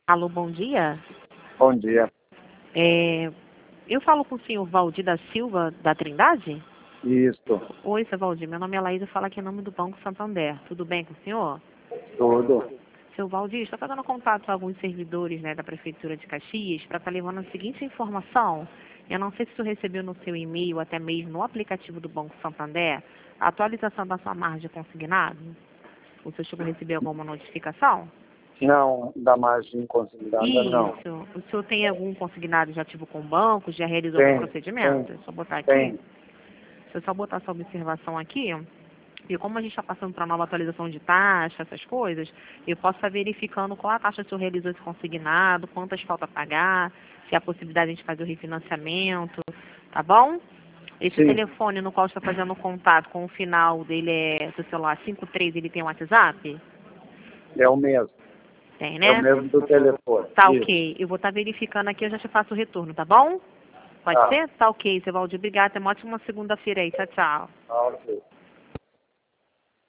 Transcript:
Alô, bom dia. Bom dia. Eu falo com o senhor Valdir da Silva, da Trindade? Isso, Oi, seu Valdir. Meu nome é Laís, eu falo aqui em nome do Banco Santander. Tudo bem com o senhor? tudo. Seu Valdir, estou fazendo contato com alguns servidores, né, da Prefeitura de Caxias para estar levando a seguinte informação. Eu não sei se o senhor recebeu no seu e-mail, até mesmo no aplicativo do Banco Santander, a atualização da sua margem consignado. O senhor chegou a receber alguma notificação? Não, da margem considerada, não. Isso. O senhor tem algum consignado já ativo com o banco? Já realizou algum Tem, procedimento? tem, É só botar aqui. tem. Se eu só botar essa observação aqui, e como a gente está passando para nova atualização de taxa, essas coisas, eu posso estar verificando qual a taxa que o senhor realizou esse consignado, quantas falta pagar, se há possibilidade de a gente fazer o refinanciamento, tá bom? Esse Sim, telefone no qual está fazendo contato com o final dele do celular 53, ele tem um WhatsApp? é o mesmo. Tem, É o né? mesmo do telefone. Tá Isso. ok. Eu vou estar verificando aqui, eu já te faço o retorno, tá bom? Pode Tá. ser? Tá ok, seu Valdir. Obrigada. Até uma ótima segunda-feira aí. Tchau, tchau. Tá, ok.